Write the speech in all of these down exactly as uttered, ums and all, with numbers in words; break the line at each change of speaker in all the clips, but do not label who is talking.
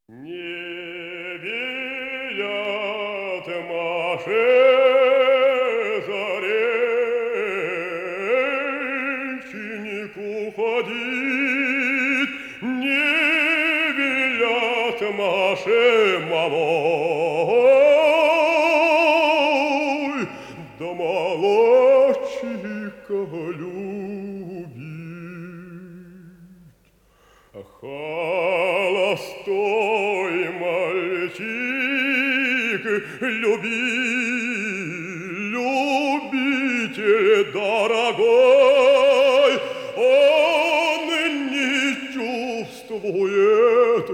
Не велят Маше заречнику ходить, не велят Маше малой, да молодчика любить. Холостой мальчик, люби, любитель дорогой, он не чувствует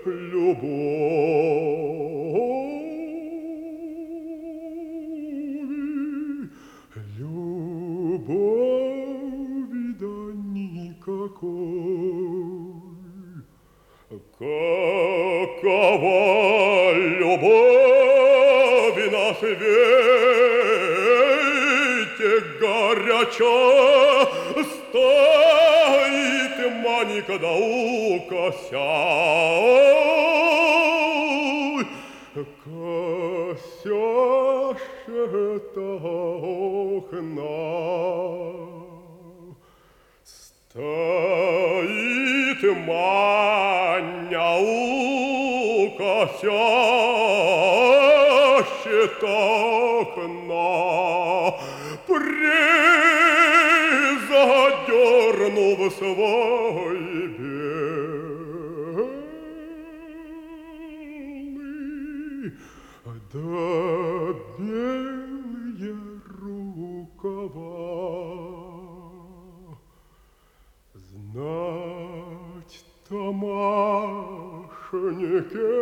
любови, любови да никакой. Какова любовь на свете горяча, стоит маленько да укося, косящая-то окна. Стоит Маня у косящего окна, призадернув свой белый, да белые рукава. Знать-то Машеньке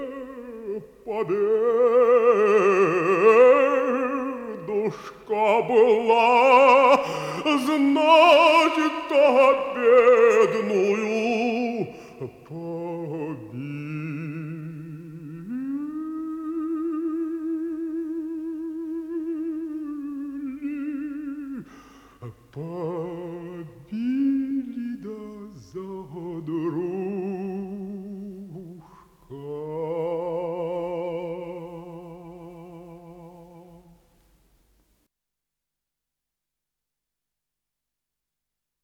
победушка была, знать-то бедную